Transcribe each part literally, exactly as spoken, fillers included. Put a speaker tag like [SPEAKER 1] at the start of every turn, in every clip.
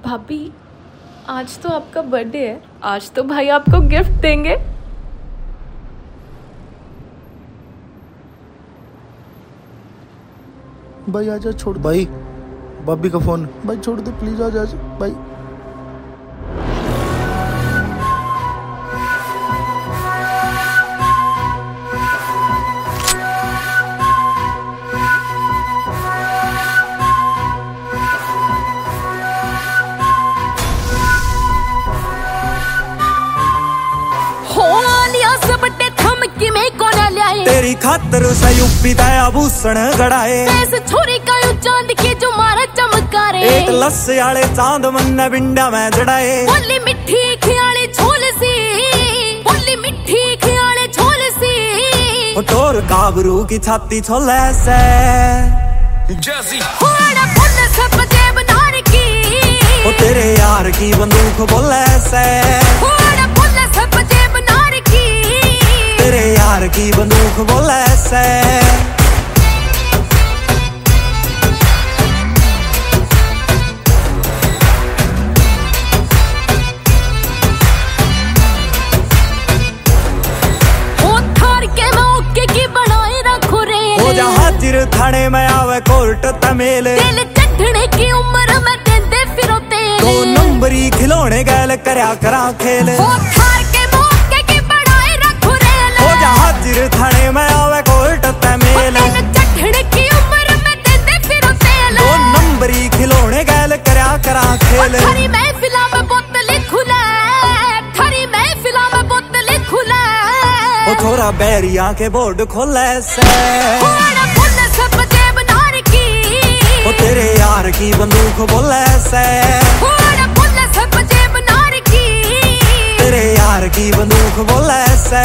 [SPEAKER 1] भाभी, आज तो आपका बर्थडे है, आज तो भाई आपको गिफ्ट देंगे।
[SPEAKER 2] भाई आजा, छोड़ भाई, भाभी का फोन, भाई छोड़ दे प्लीज, आजा आजा भाई।
[SPEAKER 3] तेरी खातर से यूपी का आभूषण गड़ाए,
[SPEAKER 4] छोरी का यू चांद के जो मारा चमका रे,
[SPEAKER 3] एक लस्से आले चांद मन बिंडा में जड़ाए।
[SPEAKER 4] बोली मिठी खियाले छोल सी, बोली मिठी खियाले छोल सी,
[SPEAKER 3] ओ तोर काबरू की छाती छोले से जैसी
[SPEAKER 4] होड़ा फुल सब जेब नार की,
[SPEAKER 3] ओ तेरे यार की बंदूक बोले से
[SPEAKER 4] होड़ा फुल सब जेब नार की,
[SPEAKER 3] तेरे यार की बंदूक बोले से। हो जा हाजिर थाने में आवे कोर्ट तमेले,
[SPEAKER 4] दिल चढ़ने की उम्र में देंदे फिरो तेले,
[SPEAKER 3] दो नंबरी खिलौने गैल करया करा खेल।
[SPEAKER 4] हो थार के मौके की बढ़ाए रखो रेल,
[SPEAKER 3] हो जा हाजिर थाने में आवे कोर्ट तमेले,
[SPEAKER 4] दिल चढ़ने की उम्र में देंदे फिरो तेले,
[SPEAKER 3] दो नंबरी खिलौने गैल करया करा खेल।
[SPEAKER 4] थारी महफिला में बोतल खुला, थारी महफिला में बोतल खुला,
[SPEAKER 3] ओ थोड़ा बैरिया के बोर्ड खोले से ओ तेरे यार की बंदूक बोले से, तेरे यार की बंदूक बोले से।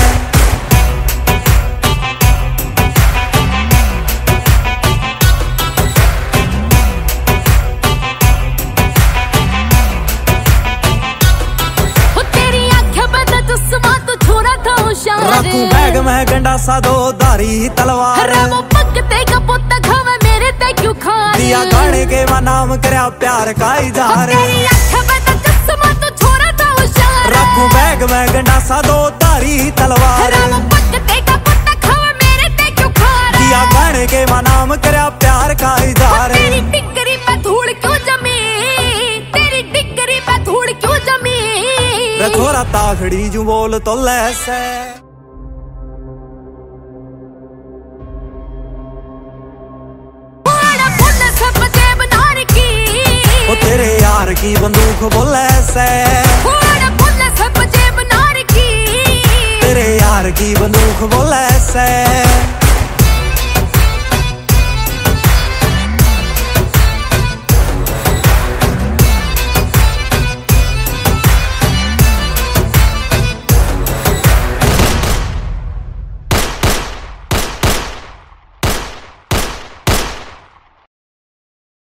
[SPEAKER 3] रखूं बैग में गंडासा दो धारी तलवार, दिया गाने के वा नाम करया प्यार का इजहार। रखूं बैग में गंडासा दो धारी तलवार, दिया गाने के वा नाम करया प्यार का इजहार।
[SPEAKER 4] तेरी टिकरी पे धूल क्यों जमी, तेरी टिकरी पे धूल क्यों जमी,
[SPEAKER 3] थोड़ा ताखड़ी जू बोल तो लैसे
[SPEAKER 4] सब जेब नार की,
[SPEAKER 3] ओ तेरे यार की बंदूक बोले से।